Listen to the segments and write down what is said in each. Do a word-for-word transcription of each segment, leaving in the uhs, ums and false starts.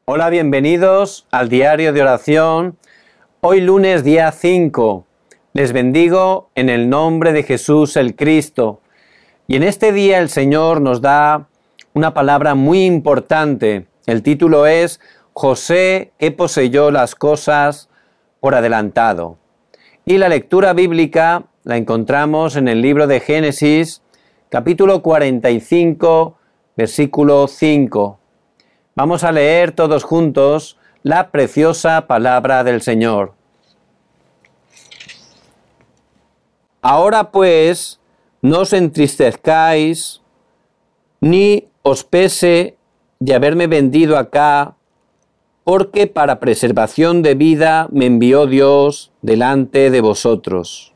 Hola, bienvenidos al diario de oración. Hoy lunes día cinco. Les bendigo en el nombre de Jesús el Cristo. Y en este día el Señor nos da una palabra muy importante. El título es José que poseyó las cosas por adelantado. Y la lectura bíblica la encontramos en el libro de Génesis, capítulo cuarenta y cinco, versículo cinco. Vamos a leer todos juntos la preciosa palabra del Señor. Ahora pues, no os entristezcáis, ni os pese de haberme vendido acá, porque para preservación de vida me envió Dios delante de vosotros.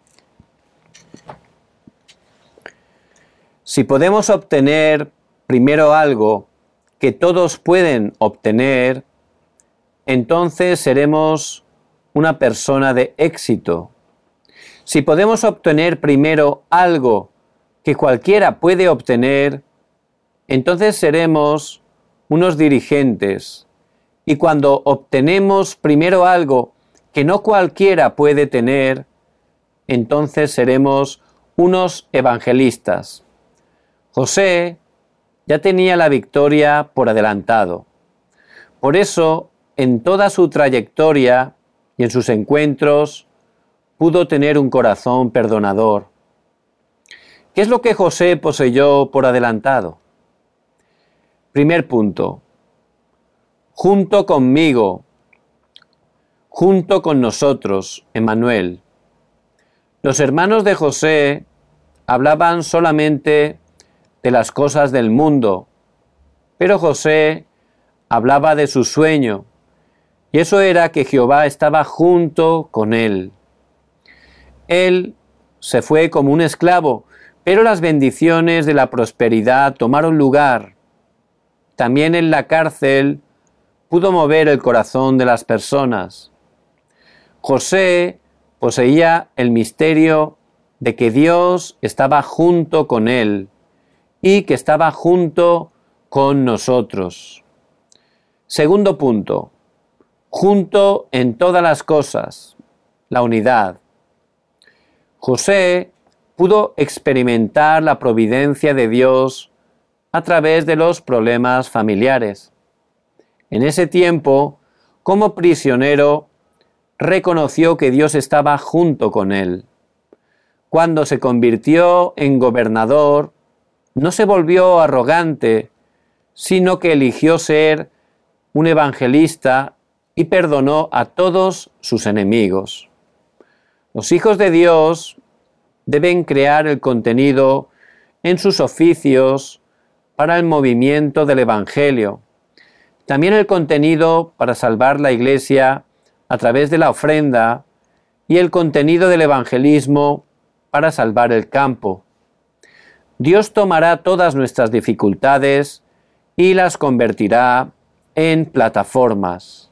Si podemos obtener primero algo que todos pueden obtener, entonces seremos una persona de éxito. Si podemos obtener primero algo que cualquiera puede obtener, entonces seremos unos dirigentes. Y cuando obtenemos primero algo que no cualquiera puede tener, entonces seremos unos evangelistas. José ya tenía la victoria por adelantado. Por eso, en toda su trayectoria y en sus encuentros, pudo tener un corazón perdonador. ¿Qué es lo que José poseyó por adelantado? Primer punto. Junto conmigo, junto con nosotros, Emmanuel. Los hermanos de José hablaban solamente de las cosas del mundo, pero José hablaba de su sueño, y eso era que Jehová estaba junto con él. Él se fue como un esclavo, pero las bendiciones de la prosperidad tomaron lugar. También en la cárcel pudo mover el corazón de las personas. José poseía el misterio de que Dios estaba junto con él y que estaba junto con nosotros. Segundo punto, junto en todas las cosas, la unidad. José pudo experimentar la providencia de Dios a través de los problemas familiares. En ese tiempo, como prisionero, reconoció que Dios estaba junto con él. Cuando se convirtió en gobernador, no se volvió arrogante, sino que eligió ser un evangelista y perdonó a todos sus enemigos. Los hijos de Dios deben crear el contenido en sus oficios para el movimiento del Evangelio. También el contenido para salvar la Iglesia a través de la ofrenda y el contenido del evangelismo para salvar el campo. Dios tomará todas nuestras dificultades y las convertirá en plataformas.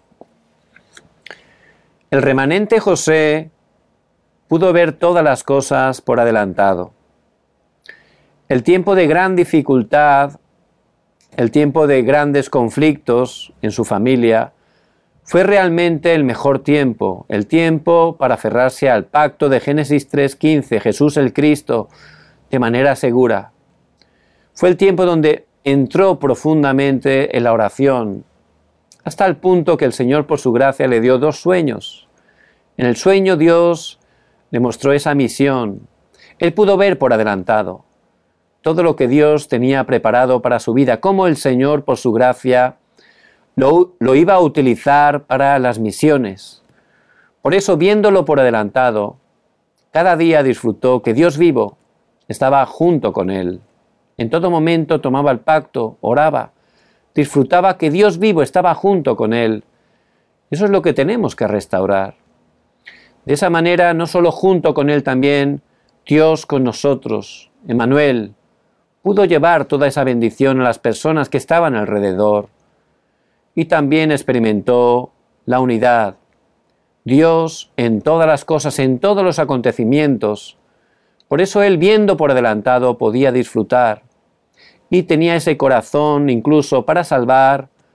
El remanente José pudo ver todas las cosas por adelantado. El tiempo de gran dificultad, el tiempo de grandes conflictos en su familia, fue realmente el mejor tiempo, el tiempo para aferrarse al pacto de Génesis tres quince, Jesús el Cristo, de manera segura. Fue el tiempo donde entró profundamente en la oración, hasta el punto que el Señor por su gracia le dio dos sueños. En el sueño Dios le mostró esa misión. Él pudo ver por adelantado todo lo que Dios tenía preparado para su vida, cómo el Señor por su gracia lo, lo iba a utilizar para las misiones. Por eso, viéndolo por adelantado, cada día disfrutó que Dios vivo estaba junto con él. En todo momento tomaba el pacto, oraba, disfrutaba que Dios vivo estaba junto con él. Eso es lo que tenemos que restaurar. De esa manera, no solo junto con él también, Dios con nosotros, Emmanuel, pudo llevar toda esa bendición a las personas que estaban alrededor. Y también experimentó la unidad. Dios en todas las cosas, en todos los acontecimientos. Por eso él, viendo por adelantado, podía disfrutar y tenía ese corazón incluso para salvar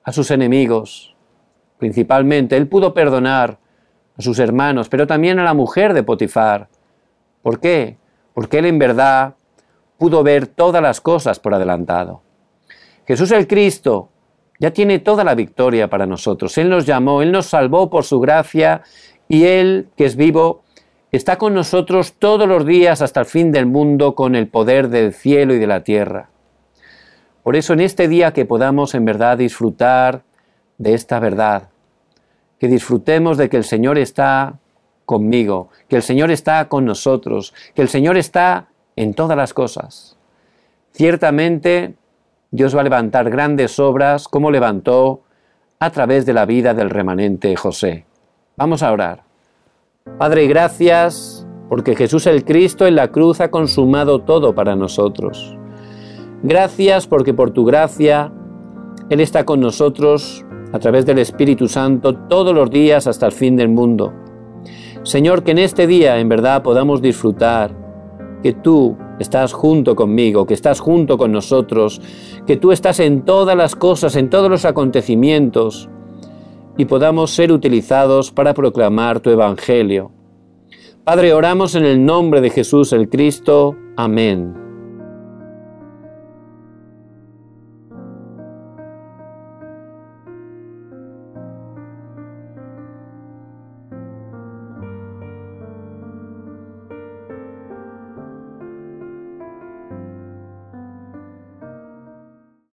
a sus enemigos. Principalmente, Él pudo perdonar a sus hermanos, pero también a la mujer de Potifar. ¿Por qué? Porque Él en verdad pudo ver todas las cosas por adelantado. Jesús el Cristo ya tiene toda la victoria para nosotros. Él nos llamó, Él nos salvó por su gracia y Él, que es vivo, está con nosotros todos los días hasta el fin del mundo con el poder del cielo y de la tierra. Por eso en este día que podamos en verdad disfrutar de esta verdad, que disfrutemos de que el Señor está conmigo, que el Señor está con nosotros, que el Señor está en todas las cosas. Ciertamente Dios va a levantar grandes obras como levantó a través de la vida del remanente José. Vamos a orar. Padre, gracias porque Jesús el Cristo en la cruz ha consumado todo para nosotros. Gracias porque por tu gracia Él está con nosotros a través del Espíritu Santo todos los días hasta el fin del mundo. Señor, que en este día en verdad podamos disfrutar que tú estás junto conmigo, que estás junto con nosotros, que tú estás en todas las cosas, en todos los acontecimientos, y podamos ser utilizados para proclamar tu Evangelio. Padre, oramos en el nombre de Jesús el Cristo. Amén.